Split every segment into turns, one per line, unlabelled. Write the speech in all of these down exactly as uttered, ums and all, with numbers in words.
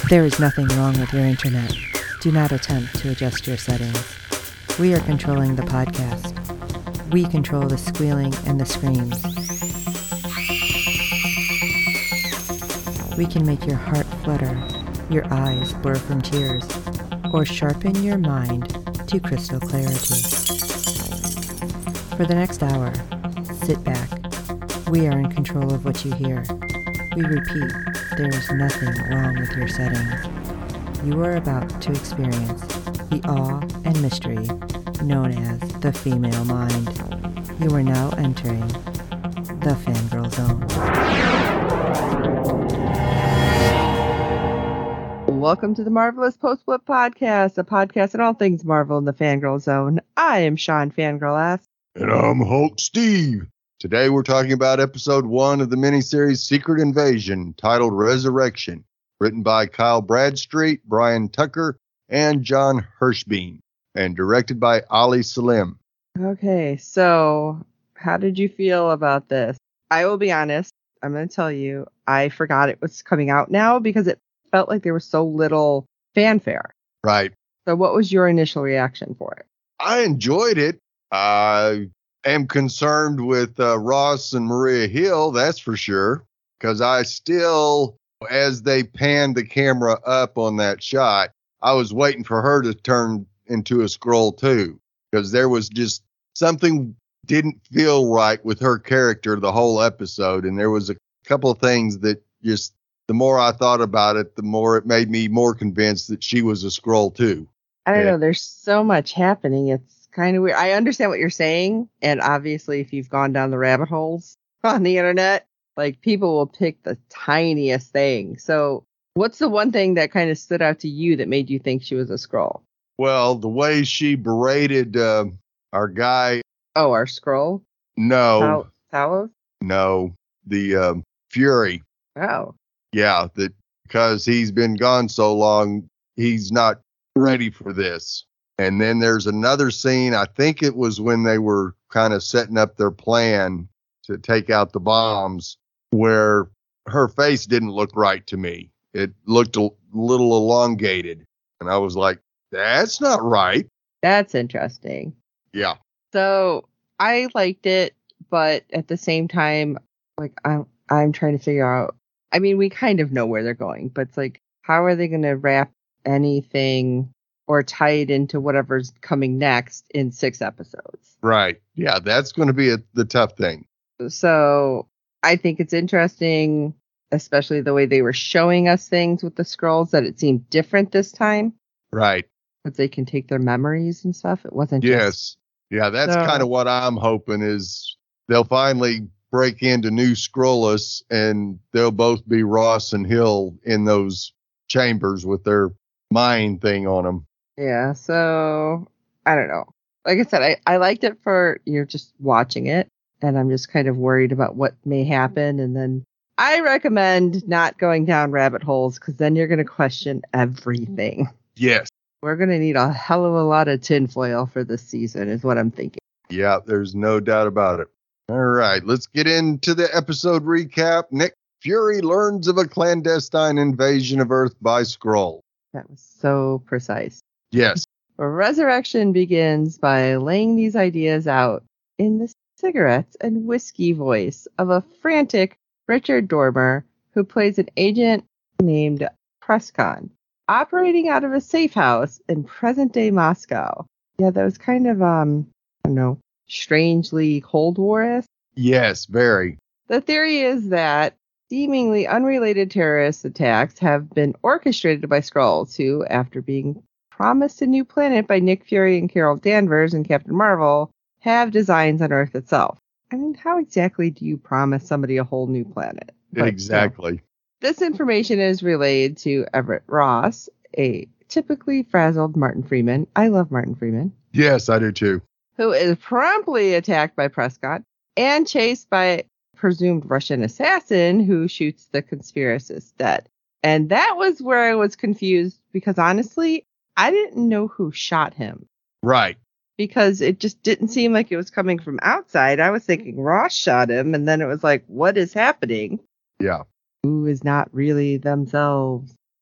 There is nothing wrong with your internet. Do not attempt to adjust your settings. We are controlling the podcast. We control the squealing and the screams. We can make your heart flutter, your eyes blur from tears, or sharpen your mind to crystal clarity. For the next hour, sit back. We are in control of what you hear. We repeat, there is nothing wrong with your settings. You are about to experience the awe and mystery known as the female mind. You are now entering the Fangirl Zone. Welcome to the Marvelous Post-Flip Podcast, a podcast on all things Marvel in the Fangirl Zone. I am Sean Fangirl S.
And I'm Hulk Steve. Today we're talking about episode one of the miniseries Secret Invasion, titled Resurrection, written by Kyle Bradstreet, Brian Tucker, and John Hirschbein, and directed by Ali Salim.
Okay, so how did you feel about this? I will be honest, I'm going to tell you, I forgot it was coming out now because it felt like there was so little fanfare.
Right.
So what was your initial reaction for it?
I enjoyed it. I am concerned with uh, Ross and Maria Hill, that's for sure, because I still, as they panned the camera up on that shot, I was waiting for her to turn into a Skrull too, because there was just something didn't feel right with her character the whole episode, and there was a couple of things that just, the more I thought about it, the more it made me more convinced that she was a Skrull too.
I don't
yeah.
know, there's so much happening, it's kind of weird. I understand what you're saying, and obviously if you've gone down the rabbit holes on the internet, like people will pick the tiniest thing. So what's the one thing that kind of stood out to you that made you think she was a Skrull?
Well, the way she berated uh, our guy.
Oh, our Skrull?
No.
Talos?
No. The um, Fury.
Oh.
Yeah, that because he's been gone so long, he's not ready for this. And then there's another scene, I think it was when they were kind of setting up their plan to take out the bombs, where her face didn't look right to me. It looked a little elongated. And I was like, that's not right.
That's interesting.
Yeah.
So I liked it, but at the same time, like I'm, I'm trying to figure out, I mean, we kind of know where they're going, but it's like, how are they going to wrap anything or tie it into whatever's coming next in six episodes?
Right. Yeah, that's going to be a, the tough thing.
So I think it's interesting, especially the way they were showing us things with the Skrulls, that it seemed different this time.
Right.
That they can take their memories and stuff. It wasn't
yes.
just...
Yeah, that's
so...
kind of what I'm hoping is they'll finally break into New Skrullus and they'll both be Ross and Hill in those chambers with their mind thing on them.
Yeah, so I don't know. Like I said, I, I liked it for you're just watching it, and I'm just kind of worried about what may happen. And then I recommend not going down rabbit holes, because then you're going to question everything.
Yes.
We're going to need a hell of a lot of tinfoil for this season, is what I'm thinking.
Yeah, there's no doubt about it. All right, let's get into the episode recap. Nick Fury learns of a clandestine invasion of Earth by Skrull.
That was so precise.
Yes.
Resurrection begins by laying these ideas out in the cigarettes and whiskey voice of a frantic Richard Dormer, who plays an agent named Prescott, operating out of a safe house in present-day Moscow. Yeah, that was kind of, um, I don't know, strangely Cold War-esque.
Yes, very.
The theory is that seemingly unrelated terrorist attacks have been orchestrated by Skrulls, who, after being promised a new planet by Nick Fury and Carol Danvers and Captain Marvel, have designs on Earth itself. I mean, how exactly do you promise somebody a whole new planet? But,
exactly.
You know, this information is relayed to Everett Ross, a typically frazzled Martin Freeman. I love Martin Freeman.
Yes, I do too.
Who is promptly attacked by Prescott and chased by a presumed Russian assassin who shoots the conspiracist dead. And that was where I was confused, because honestly, I didn't know who shot him.
Right.
Because it just didn't seem like it was coming from outside. I was thinking Ross shot him, and then it was like, what is happening?
Yeah.
Who is not really themselves?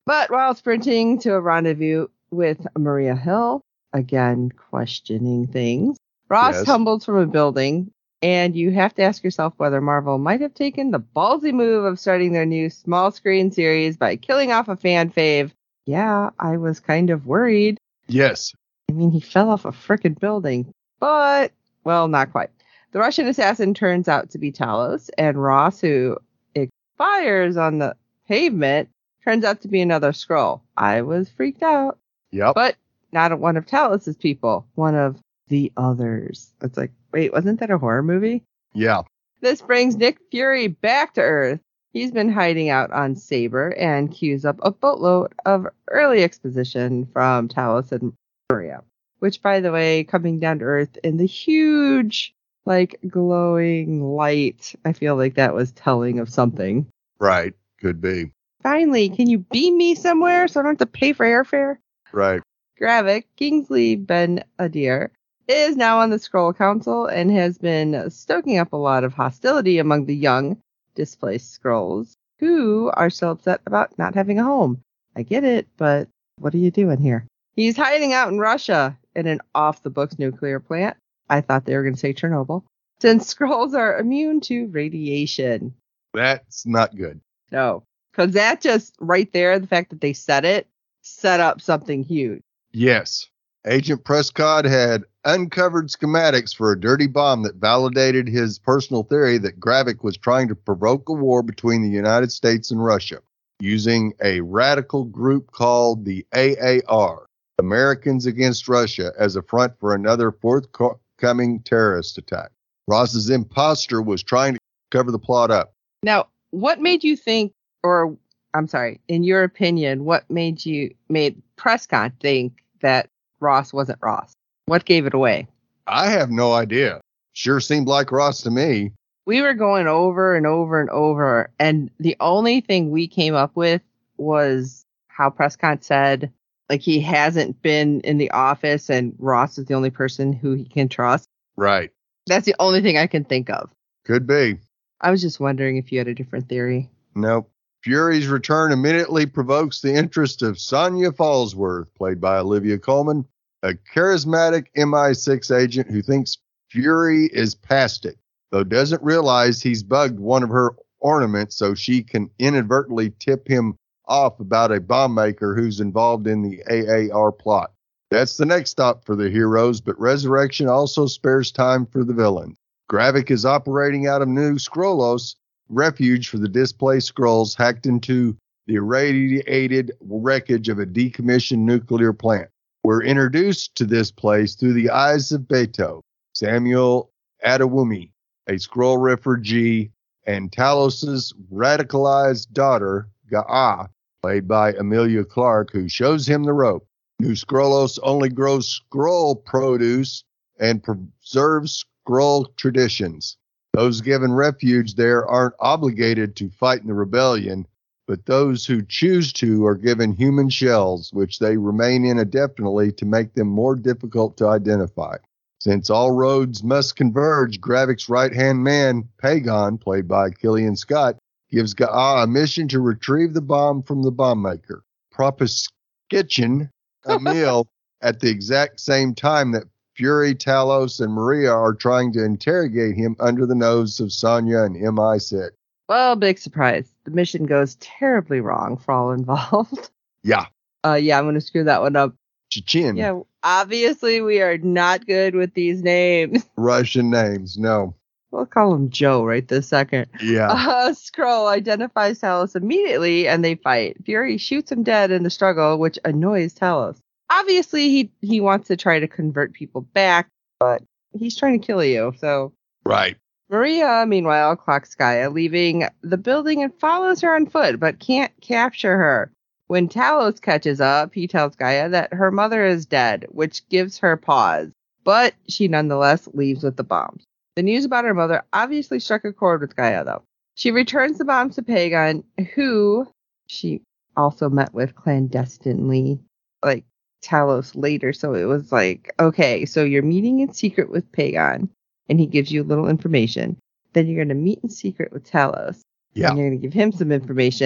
But while sprinting to a rendezvous with Maria Hill, again questioning things, Ross
Yes.
tumbles from a building, and you have to ask yourself whether Marvel might have taken the ballsy move of starting their new small screen series by killing off a fan fave. Yeah, I was kind of worried.
Yes.
I mean, he fell off a frickin' building, but, well, not quite. The Russian assassin turns out to be Talos, and Ross, who expires on the pavement, turns out to be another Skrull. I was freaked out.
Yep.
But not one of Talos's people, one of the others. It's like, wait, wasn't that a horror movie?
Yeah.
This brings Nick Fury back to Earth. He's been hiding out on Saber and cues up a boatload of early exposition from Talos and Maria. Which, by the way, coming down to Earth in the huge, like, glowing light, I feel like that was telling of something.
Right. Could be.
Finally, can you beam me somewhere so I don't have to pay for airfare?
Right.
Gravik, Kingsley Ben-Adir, is now on the Skrull Council and has been stoking up a lot of hostility among the young, displaced Skrulls, who are still upset about not having a home. I get it, but what are you doing here? He's hiding out in Russia in an off-the-books nuclear plant. I thought they were going to say Chernobyl. Since Skrulls are immune to radiation.
That's not good.
No. Because that just, right there, the fact that they said it, set up something huge.
Yes. Agent Prescott had uncovered schematics for a dirty bomb that validated his personal theory that Gravik was trying to provoke a war between the United States and Russia using a radical group called the A A R, Americans Against Russia, as a front for another forthcoming terrorist attack. Ross's imposter was trying to cover the plot up.
Now, what made you think, or I'm sorry, in your opinion, what made you made Prescott think that Ross wasn't Ross? What gave it away?
I have no idea. Sure seemed like Ross to me.
We were going over and over and over, and the only thing we came up with was how Prescott said, like, he hasn't been in the office and Ross is the only person who he can trust.
Right.
That's the only thing I can think of.
Could be.
I was just wondering if you had a different theory.
Nope. Fury's return immediately provokes the interest of Sonya Falsworth, played by Olivia Colman, a charismatic M I six agent who thinks Fury is past it, though doesn't realize he's bugged one of her ornaments so she can inadvertently tip him off about a bomb maker who's involved in the A A R plot. That's the next stop for the heroes, but Resurrection also spares time for the villains. Gravik is operating out of New Skrullos, refuge for the displaced Skrulls hacked into the irradiated wreckage of a decommissioned nuclear plant. We're introduced to this place through the eyes of Beto, Samuel Adewumi, a Skrull refugee, and Talos's radicalized daughter, Ga'a, played by Emilia Clarke, who shows him the rope. New Skrullos only grows Skrull produce and preserves Skrull traditions. Those given refuge there aren't obligated to fight in the rebellion, but those who choose to are given human shells, which they remain in indefinitely to make them more difficult to identify. Since all roads must converge, Gravik's right-hand man, Pagon, played by Killian Scott, gives Ga'a a mission to retrieve the bomb from the bomb maker, Propuscitchin a meal at the exact same time that Fury, Talos, and Maria are trying to interrogate him under the nose of Sonya and M I six.
Well, big surprise. The mission goes terribly wrong for all involved.
Yeah.
Uh, yeah, I'm going to screw that one up.
Chichin.
Yeah, obviously we are not good with these names.
Russian names, no.
We'll call him Joe right this second.
Yeah.
Uh, Skrull identifies Talos immediately and they fight. Fury shoots him dead in the struggle, which annoys Talos. Obviously, he, he wants to try to convert people back, but he's trying to kill you, so...
Right.
Maria, meanwhile, clocks Gaia, leaving the building and follows her on foot, but can't capture her. When Talos catches up, he tells Gaia that her mother is dead, which gives her pause, but she nonetheless leaves with the bombs. The news about her mother obviously struck a chord with Gaia, though. She returns the bombs to Pagon, who she also met with clandestinely, like Talos later. So it was like, okay, so you're meeting in secret with Pagon, and he gives you a little information. Then you're going to meet in secret with Talos.
Yeah.
And you're going to give him some information.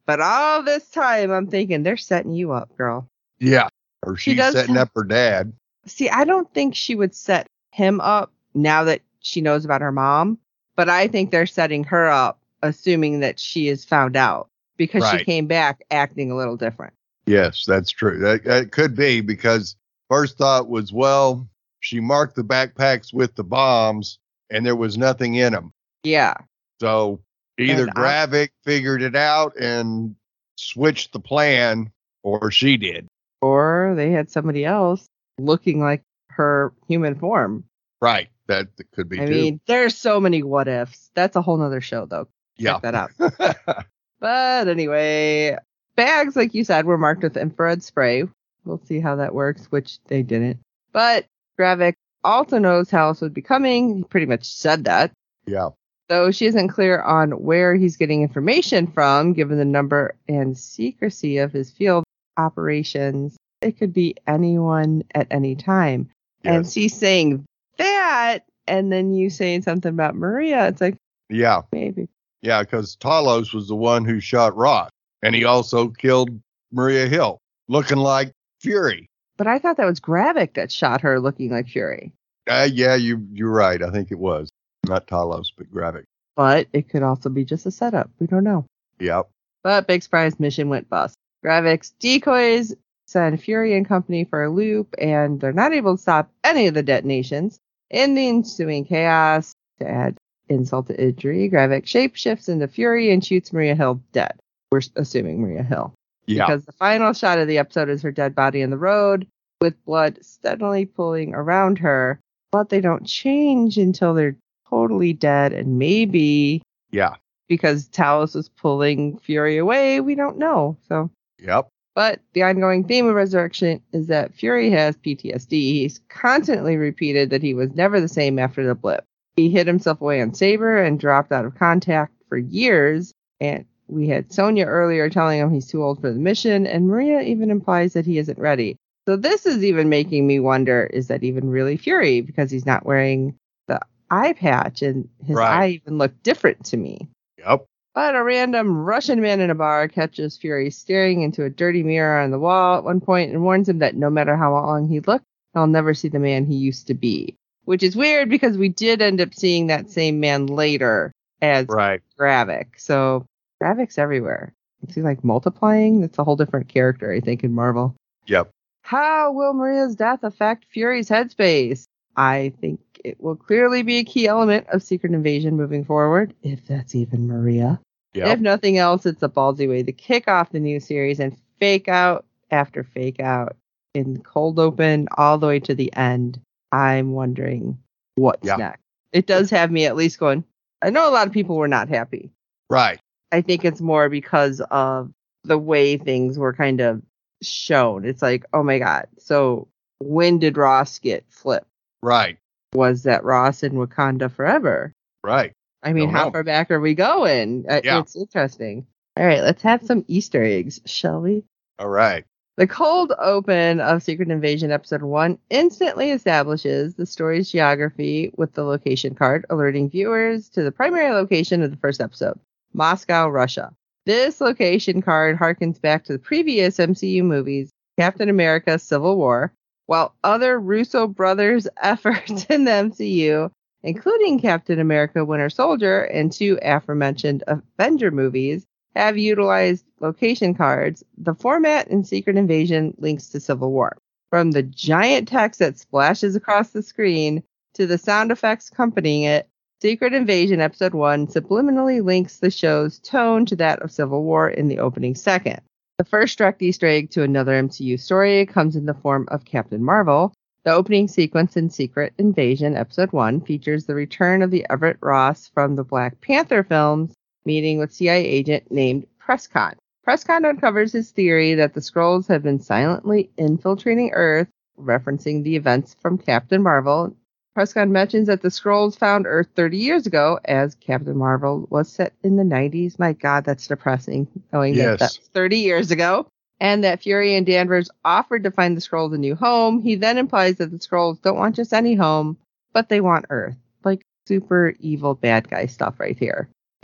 But all this time, I'm thinking they're setting you up, girl.
Yeah. Or
She
she's
does
setting
have-
up her dad.
See, I don't think she would set him up now that she knows about her mom, but I think they're setting her up, assuming that she is found out because
Right.
she came back acting a little different.
Yes, that's true. That, that could be because first thought was, well, she marked the backpacks with the bombs and there was nothing in them.
Yeah.
So either
And I-
Gravik figured it out and switched the plan, or she did.
Or they had somebody else looking like her human form.
Right. That, that could be
I
too.
mean, there's so many what ifs. That's a whole nother show, though.
yeah.
Check that out. But anyway, bags, like you said, were marked with infrared spray. We'll see how that works, which they didn't. But Gravik also knows Talos would be coming. He pretty much said that.
yeah.
Though she isn't clear on where he's getting information from, given the number and secrecy of his field operations. It could be anyone at any time. And
Yes.
she's saying that, and then you saying something about Maria. It's like,
Yeah.
maybe.
Yeah. Because Talos was the one who shot Ross, and he also killed Maria Hill, looking like Fury.
But I thought that was Gravik that shot her looking like Fury.
Uh, yeah, you, you're right. I think it was. Not Talos, but Gravik.
But it could also be just a setup. We don't know.
Yep.
But big surprise, mission went bust. Gravik's decoys send Fury and company for a loop, and they're not able to stop any of the detonations. In the ensuing chaos, to add insult to injury, Gravik shapeshifts into Fury and shoots Maria Hill dead. We're assuming Maria Hill.
Yeah.
Because the final shot of the episode is her dead body in the road, with blood steadily pooling around her. But they don't change until they're totally dead, and maybe
Yeah.
because Talos was pulling Fury away, we don't know. So,
Yep.
but the ongoing theme of Resurrection is that Fury has P T S D. He's constantly repeated that he was never the same after the blip. He hid himself away on Saber and dropped out of contact for years. And we had Sonya earlier telling him he's too old for the mission, and Maria even implies that he isn't ready. So this is even making me wonder, is that even really Fury? Because he's not wearing the eye patch, and his
Right.
eye even looked different to me.
Yep.
But a random Russian man in a bar catches Fury staring into a dirty mirror on the wall at one point and warns him that no matter how long he looked, he'll never see the man he used to be. Which is weird because we did end up seeing that same man later as
Right.
Gravik. So Gravik's everywhere. Is he like multiplying? That's a whole different character, I think, in Marvel.
Yep.
How will Maria's death affect Fury's headspace? I think it will clearly be a key element of Secret Invasion moving forward, if that's even Maria.
Yep.
If nothing else, it's a ballsy way to kick off the new series and fake out after fake out in cold open all the way to the end. I'm wondering what's
Yeah.
next. It does have me at least going, I know a lot of people were not happy.
Right.
I think it's more because of the way things were kind of shown. It's like, oh my God. So when did Ross get flipped?
Right.
Was that Ross in Wakanda forever?
Right.
I mean,
Don't
how
know.
far back are we going? Uh,
Yeah.
It's interesting. All right, let's have some Easter eggs, shall we?
All right.
The cold open of Secret Invasion Episode one instantly establishes the story's geography with the location card, alerting viewers to the primary location of the first episode, Moscow, Russia. This location card harkens back to the previous M C U movies, Captain America Civil War, while other Russo brothers' efforts in the M C U, including Captain America Winter Soldier and two aforementioned Avenger movies, have utilized location cards. The format in Secret Invasion links to Civil War. From the giant text that splashes across the screen to the sound effects accompanying it, Secret Invasion Episode one subliminally links the show's tone to that of Civil War in the opening second. The first direct Easter egg to another M C U story comes in the form of Captain Marvel. The opening sequence in Secret Invasion Episode one features the return of the Everett Ross from the Black Panther films, meeting with C I A agent named Prescott. Prescott uncovers his theory that the Skrulls have been silently infiltrating Earth, referencing the events from Captain Marvel. Prescott mentions that the Skrulls found Earth thirty years ago, as Captain Marvel was set in the nineties. My God, that's depressing, knowing
Yes.
that that's thirty years ago. And that Fury and Danvers offered to find the Skrulls a new home. He then implies that the Skrulls don't want just any home, but they want Earth. Like super evil bad guy stuff right here.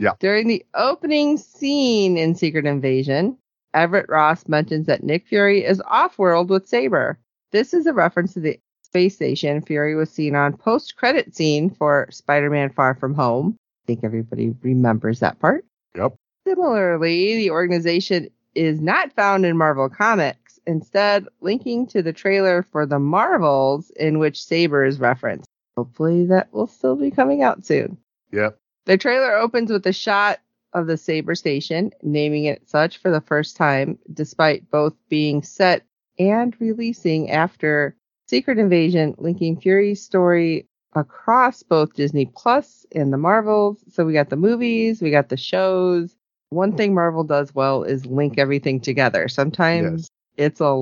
Yeah.
During the opening scene in Secret Invasion, Everett Ross mentions that Nick Fury is off-world with Saber. This is a reference to the space station Fury was seen on post-credit scene for Spider-Man Far From Home. I think everybody remembers that part.
Yep.
Similarly, the organization is not found in Marvel Comics, instead linking to the trailer for The Marvels in which Saber is referenced. Hopefully that will still be coming out soon.
Yep.
The trailer opens with a shot of the Saber Station, naming it such for the first time, despite both being set and releasing after Secret Invasion, linking Fury's story across both Disney Plus and the Marvels. So we got the movies, we got the shows. One thing Marvel does well is link everything together. Sometimes
Yes.
it's a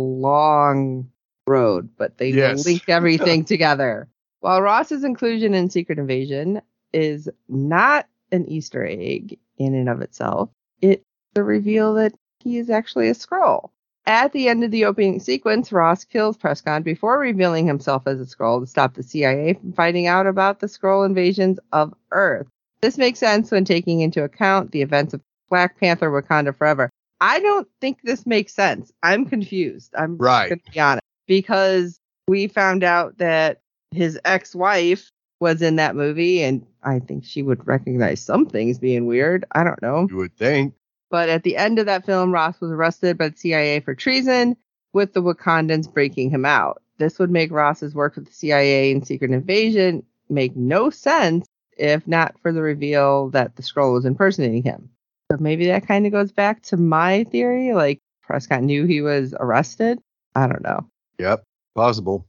long road, but they
Yes.
link everything together. While Ross's inclusion in Secret Invasion is not an Easter egg in and of itself, it's the reveal that he is actually a Skrull. At the end of the opening sequence, Ross kills Prescott before revealing himself as a Skrull to stop the C I A from finding out about the Skrull invasions of Earth. This makes sense when taking into account the events of Black Panther Wakanda Forever. I don't think this makes sense. I'm confused. I'm
Right.
going to be honest. Because we found out that his ex-wife was in that movie, and I think she would recognize some things being weird. I don't know.
You would think.
But at the end of that film, Ross was arrested by the C I A for treason, with the Wakandans breaking him out. This would make Ross's work with the C I A in Secret Invasion make no sense if not for the reveal that the Skrull was impersonating him. So maybe that kind of goes back to my theory, like Prescott knew he was arrested. I don't know.
Yep. Possible.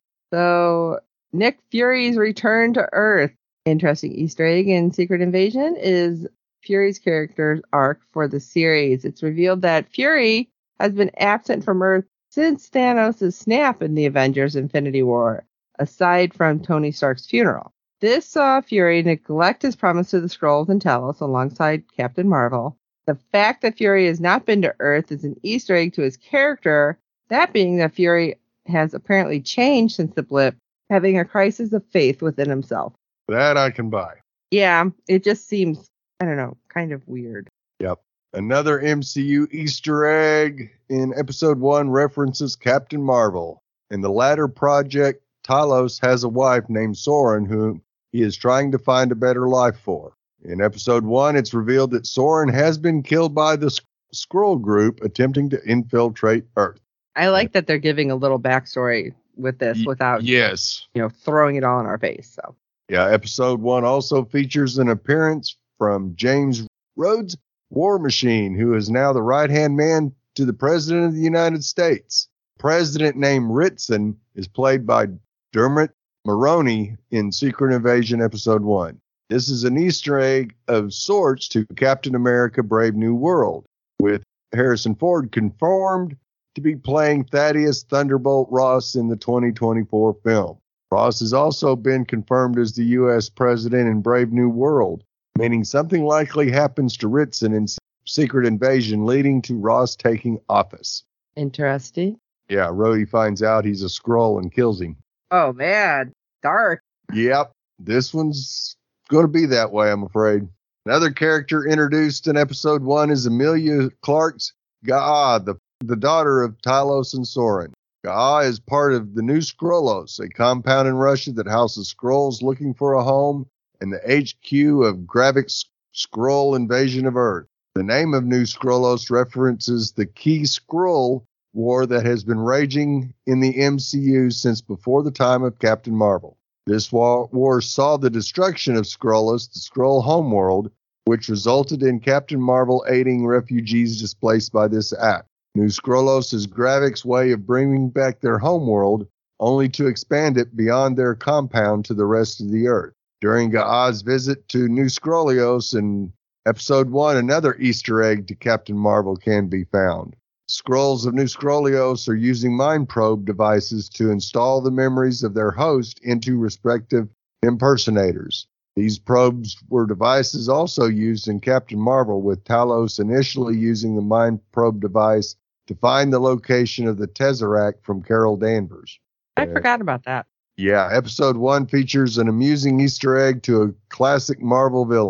So Nick Fury's return to Earth. Interesting Easter egg in Secret Invasion is Fury's character's arc for the series. It's revealed that Fury has been absent from Earth since Thanos' snap in the Avengers Infinity War, aside from Tony Stark's funeral. This saw Fury neglect his promise to the Skrulls and Talos alongside Captain Marvel. The fact that Fury has not been to Earth is an Easter egg to his character, that being that Fury has apparently changed since the blip, having a crisis of faith within himself.
That I can buy.
Yeah, it just seems, I don't know, kind of weird.
Yep. Another M C U Easter egg in episode one references Captain Marvel. In the latter project, Talos has a wife named Soren whom he is trying to find a better life for. In episode one, it's revealed that Soren has been killed by the Sk- Skrull group attempting to infiltrate Earth.
I like that they're giving a little backstory with this without,
Yes.
you know, throwing it all in our face. So
Yeah, episode one also features an appearance from James Rhodes, War Machine, who is now the right-hand man to the President of the United States. President named Ritson is played by Dermot Mulroney in Secret Invasion episode one. This is an Easter egg of sorts to Captain America Brave New World, with Harrison Ford confirmed to be playing Thaddeus Thunderbolt Ross in the twenty twenty-four film. Ross has also been confirmed as the U S president in Brave New World, meaning something likely happens to Ritson in Secret Invasion, leading to Ross taking office.
interesting.
Yeah, Rhodey finds out he's a Skrull and kills him.
Oh man, dark.
Yep, this one's going to be that way, I'm afraid. Another character introduced in episode one is Emilia Clarke's Ga'a, the, the daughter of Talos and Soren. Ga'a is part of the New Skrullos, a compound in Russia that houses Skrulls looking for a home and the H Q of Gravik's Skrull invasion of Earth. The name of New Skrullos references the key Skrull war that has been raging in the M C U since before the time of Captain Marvel. This war, war saw the destruction of Skrullos, the Skrull homeworld, which resulted in Captain Marvel aiding refugees displaced by this act. New Skrullos is Gravik's way of bringing back their homeworld, only to expand it beyond their compound to the rest of the Earth. During Ga'a's visit to New Skrullos in episode one, another Easter egg to Captain Marvel can be found. Skrulls of New Skrullos are using mind probe devices to install the memories of their host into respective impersonators. These probes were devices also used in Captain Marvel, with Talos initially using the mind probe device to find the location of the Tesseract from Carol Danvers.
I
Uh,
forgot about that.
Yeah, episode one features an amusing Easter egg to a classic Marvel villain.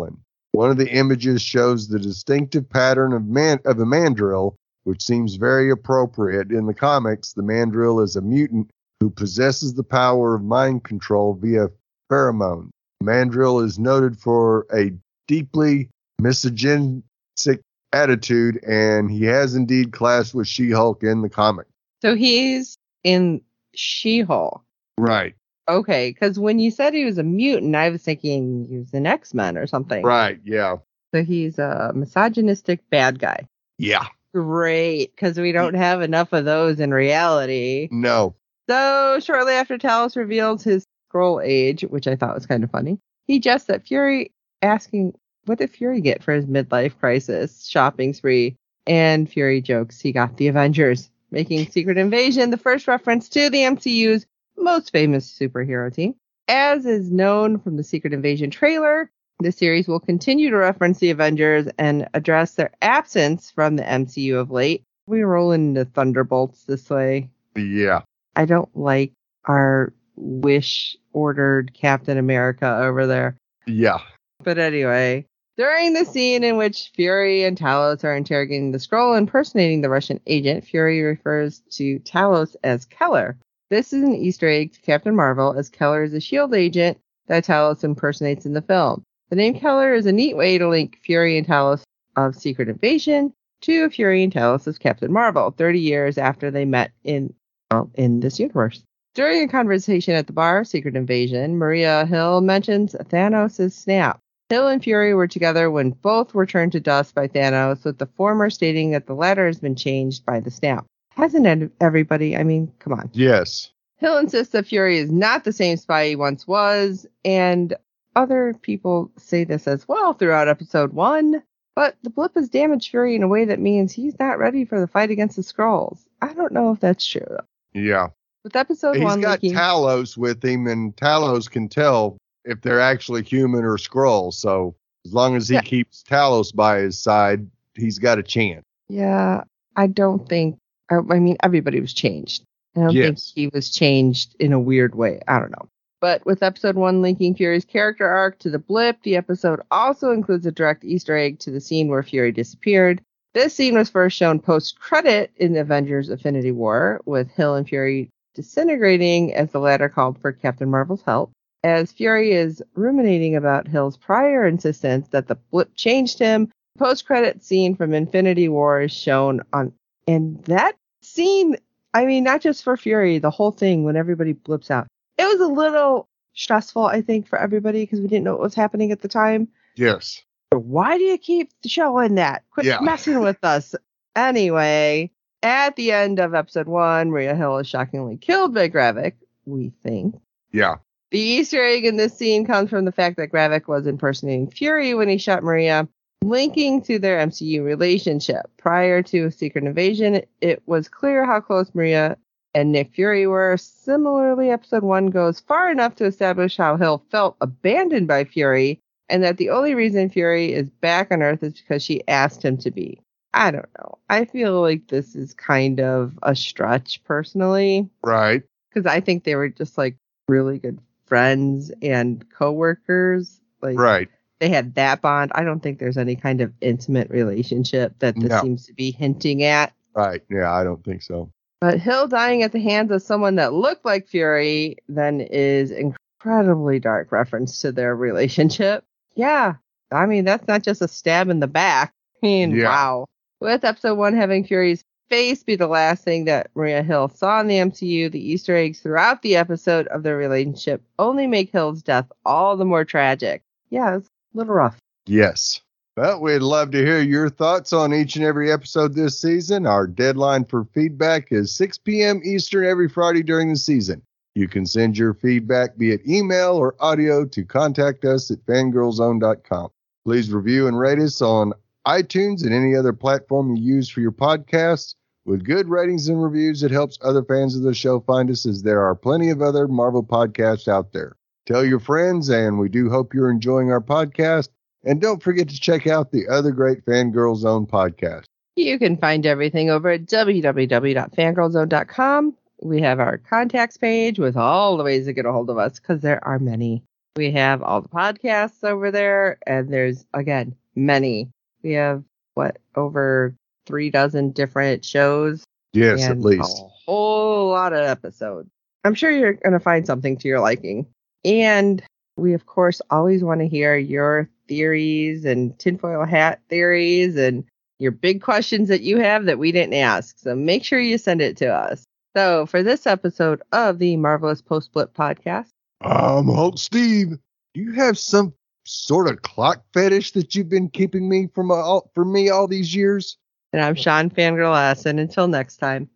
One of the images shows the distinctive pattern of man of a mandrill, which seems very appropriate. In the comics, the mandrill is a mutant who possesses the power of mind control via pheromones. Mandrill is noted for a deeply misogynistic attitude, and he has indeed clashed with She-Hulk in the comic.
So he's in She-Hulk.
Right.
Okay, because when you said he was a mutant, I was thinking he was an X-Men or something.
Right, yeah.
So he's a misogynistic bad guy.
Yeah.
Great, because we don't have enough of those in reality.
No.
So shortly after Talos reveals his Skrull age, which I thought was kind of funny, he jests at Fury, asking, what did Fury get for his midlife crisis shopping spree? And Fury jokes he got the Avengers, making Secret Invasion the first reference to the M C U's most famous superhero team. As is known from the Secret Invasion trailer, the series will continue to reference the Avengers and address their absence from the M C U of late. We roll into Thunderbolts this way.
Yeah.
I don't like our wish-ordered Captain America over there.
Yeah.
But anyway, during the scene in which Fury and Talos are interrogating the Skrull impersonating the Russian agent, Fury refers to Talos as Keller. This is an Easter egg to Captain Marvel, as Keller is a SHIELD agent that Talos impersonates in the film. The name Keller is a neat way to link Fury and Talos of Secret Invasion to Fury and Talos of Captain Marvel, thirty years after they met in, well, in this universe. During a conversation at the bar, Secret Invasion, Maria Hill mentions Thanos' snap. Hill and Fury were together when both were turned to dust by Thanos, with the former stating that the latter has been changed by the snap. Hasn't everybody? I mean, come on.
Yes.
Hill insists that Fury is not the same spy he once was, and other people say this as well throughout episode one. But the blip has damaged Fury in a way that means he's not ready for the fight against the Skrulls. I don't know if that's true, though.
Yeah.
With episode
He's
one,
got
leaking...
Talos with him, and Talos can tell if they're actually human or Skrull. So as long as he
yeah.
keeps Talos by his side, he's got a chance.
Yeah, I don't think. I, I mean, everybody was changed. I don't
yes.
think he was changed in a weird way. I don't know. But with episode one linking Fury's character arc to the blip, the episode also includes a direct Easter egg to the scene where Fury disappeared. This scene was first shown post-credit in Avengers Infinity War, with Hill and Fury disintegrating as the latter called for Captain Marvel's help. As Fury is ruminating about Hill's prior insistence that the blip changed him, the post-credit scene from Infinity War is shown on... And that scene, I mean, not just for Fury, the whole thing when everybody blips out. It was a little stressful, I think, for everybody because we didn't know what was happening at the time.
Yes.
Why do you keep showing that? Quit
yeah.
messing with us. Anyway, at the end of episode one, Maria Hill is shockingly killed by Gravik, we think.
Yeah.
The Easter egg in this scene comes from the fact that Gravik was impersonating Fury when he shot Maria, linking to their M C U relationship. Prior to Secret Invasion, it was clear how close Maria and Nick Fury were. Similarly, episode one goes far enough to establish how Hill felt abandoned by Fury, and that the only reason Fury is back on Earth is because she asked him to be. I don't know. I feel like this is kind of a stretch, personally.
Right.
Because I think they were just, like, really good friends and co-workers. Like,
right.
They had that bond. I don't think there's any kind of intimate relationship that this
no.
seems to be hinting at.
Right. Yeah, I don't think so.
But Hill dying at the hands of someone that looked like Fury then is incredibly dark reference to their relationship. Yeah. I mean, that's not just a stab in the back. I mean,
yeah.
wow. With episode one having Fury's face be the last thing that Maria Hill saw in the M C U, the Easter eggs throughout the episode of their relationship only make Hill's death all the more tragic. Yeah, it's a little rough.
Yes. Well, we'd love to hear your thoughts on each and every episode this season. Our deadline for feedback is six p.m. Eastern every Friday during the season. You can send your feedback via email or audio to contact us at fangirlzone dot com. Please review and rate us on iTunes and any other platform you use for your podcasts. With good ratings and reviews, it helps other fans of the show find us, as there are plenty of other Marvel podcasts out there. Tell your friends, and we do hope you're enjoying our podcast. And don't forget to check out the other great Fangirl Zone podcast.
You can find everything over at w w w dot fangirl zone dot com. We have our contacts page with all the ways to get a hold of us, because there are many. We have all the podcasts over there, and there's, again, many. We have, what, over three dozen different shows?
Yes,
and
at least.
A whole lot of episodes. I'm sure you're going to find something to your liking. And we, of course, always want to hear your theories and tinfoil hat theories and your big questions that you have that we didn't ask. So make sure you send it to us. So for this episode of the Marvelous Post-Blip podcast,
Um, Hulk Steve, do you have some sort of clock fetish that you've been keeping me from all, from me all these years?
and I'm Sean Fangirl Ass, and until next time.